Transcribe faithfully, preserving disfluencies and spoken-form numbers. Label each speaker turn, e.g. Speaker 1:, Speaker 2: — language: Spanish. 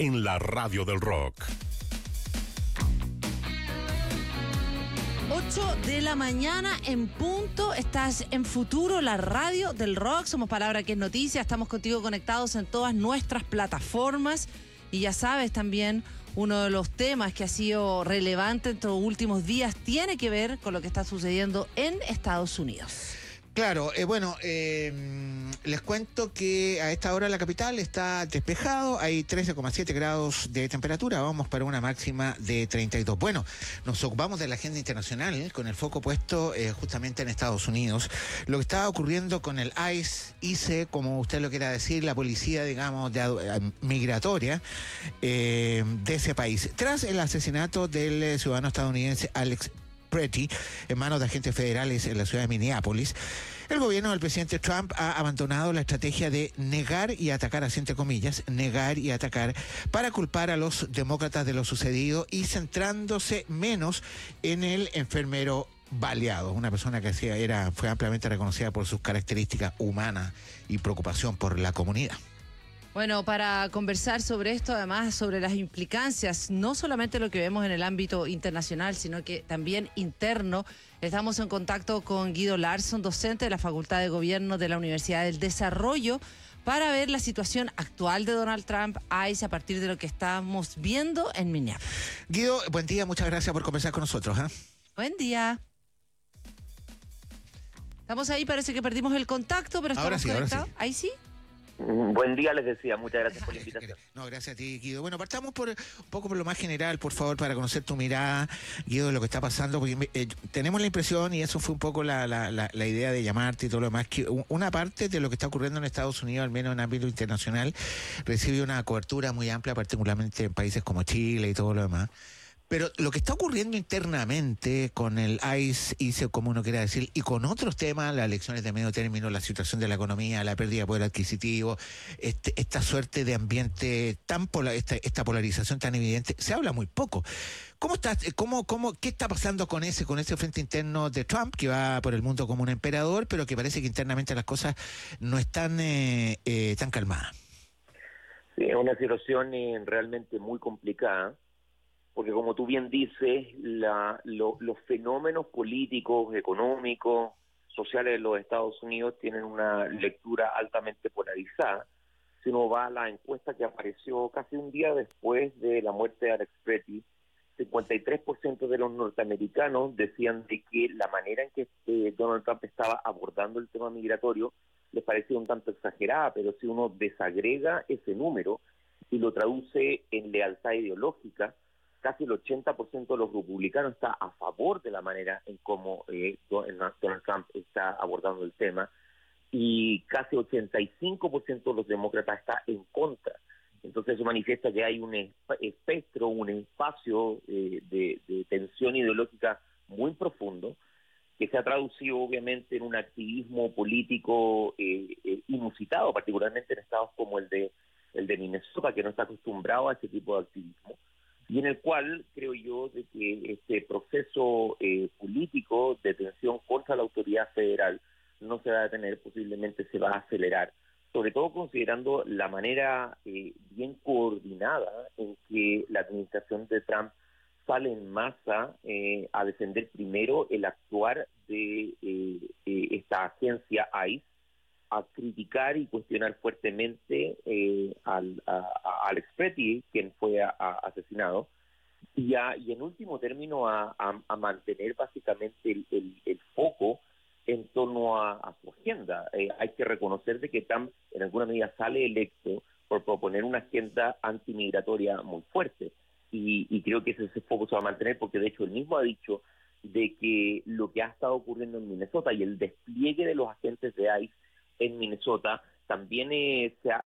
Speaker 1: en la radio del rock.
Speaker 2: ocho de la mañana en punto, estás en Futuro, la radio del rock, somos Palabra que es Noticia, estamos contigo conectados en todas nuestras plataformas y ya sabes también, uno de los temas que ha sido relevante en estos últimos días tiene que ver con lo que está sucediendo en Estados Unidos.
Speaker 3: Claro, eh, bueno, eh, les cuento que a esta hora la capital está despejado, hay trece coma siete grados de temperatura, vamos para una máxima de treinta y dos. Bueno, nos ocupamos de la agenda internacional con el foco puesto eh, justamente en Estados Unidos. Lo que está ocurriendo con el ICE, ICE, como usted lo quiera decir, la policía, digamos, de, migratoria eh, de ese país. Tras el asesinato del eh, ciudadano estadounidense Alex Pretty, en manos de agentes federales en la ciudad de Minneapolis, el gobierno del presidente Trump ha abandonado la estrategia de negar y atacar, así entre comillas, negar y atacar, para culpar a los demócratas de lo sucedido y centrándose menos en el enfermero baleado, una persona que hacía, era, fue ampliamente reconocida por sus características humanas y preocupación por la comunidad.
Speaker 2: Bueno, para conversar sobre esto, además sobre las implicancias, no solamente lo que vemos en el ámbito internacional, sino que también interno, estamos en contacto con Guido Larsson, docente de la Facultad de Gobierno de la Universidad del Desarrollo, para ver la situación actual de Donald Trump, ICE, a partir de lo que estamos viendo en Minneapolis.
Speaker 3: Guido, buen día, muchas gracias por conversar con nosotros. ¿eh?
Speaker 2: Buen día. Estamos ahí, parece que perdimos el contacto, pero estamos
Speaker 3: ahora sí,
Speaker 2: conectados.
Speaker 3: Ahora sí.
Speaker 2: Ahí sí.
Speaker 4: Buen día, les decía, muchas gracias por la invitación.
Speaker 3: No, gracias a ti, Guido. Bueno, partamos por un poco por lo más general, por favor, para conocer tu mirada, Guido, de lo que está pasando, porque eh, tenemos la impresión, y eso fue un poco la, la, la, la idea de llamarte y todo lo demás, que una parte de lo que está ocurriendo en Estados Unidos, al menos en ámbito internacional, recibe una cobertura muy amplia, particularmente en países como Chile y todo lo demás. Pero lo que está ocurriendo internamente con el ICE, ICE, como uno quiera decir, y con otros temas, las elecciones de medio término, la situación de la economía, la pérdida de poder adquisitivo, este, esta suerte de ambiente tan polar, esta, esta polarización tan evidente, se habla muy poco. ¿Cómo está, cómo, cómo, qué está pasando con ese, con ese frente interno de Trump, que va por el mundo como un emperador, pero que parece que internamente las cosas no están eh, eh, tan calmadas?
Speaker 4: Sí, es una situación eh, realmente muy complicada. Porque como tú bien dices, la, lo, los fenómenos políticos, económicos, sociales de los Estados Unidos tienen una lectura altamente polarizada. Si uno va a la encuesta que apareció casi un día después de la muerte de Alex Pretty, cincuenta y tres por ciento de los norteamericanos decían de que la manera en que eh, Donald Trump estaba abordando el tema migratorio les parecía un tanto exagerada, pero si uno desagrega ese número y lo traduce en lealtad ideológica, casi el ochenta por ciento de los republicanos está a favor de la manera en cómo eh, Donald Trump está abordando el tema y casi ochenta y cinco por ciento de los demócratas está en contra. Entonces eso manifiesta que hay un espectro, un espacio eh, de, de tensión ideológica muy profundo que se ha traducido obviamente en un activismo político eh, eh, inusitado, particularmente en estados como el de, el de Minnesota, que no está acostumbrado a ese tipo de activismo. Y en el cual creo yo de que este proceso eh, político de tensión contra la autoridad federal no se va a detener, posiblemente se va a acelerar, sobre todo considerando la manera eh, bien coordinada en que la administración de Trump sale en masa eh, a defender primero el actuar de eh, eh, esta agencia ICE, a criticar y cuestionar fuertemente eh, al, a, a Alex Pretty, quien fue a, a asesinado, y, a, y en último término a, a, a mantener básicamente el, el, el foco en torno a, a su agenda. Eh, hay que reconocer de que Trump en alguna medida sale electo por proponer una agenda antimigratoria muy fuerte, y, y creo que ese, ese foco se va a mantener, porque de hecho él mismo ha dicho de que lo que ha estado ocurriendo en Minnesota y el despliegue de los agentes de ICE en Minnesota también eh, se, ha,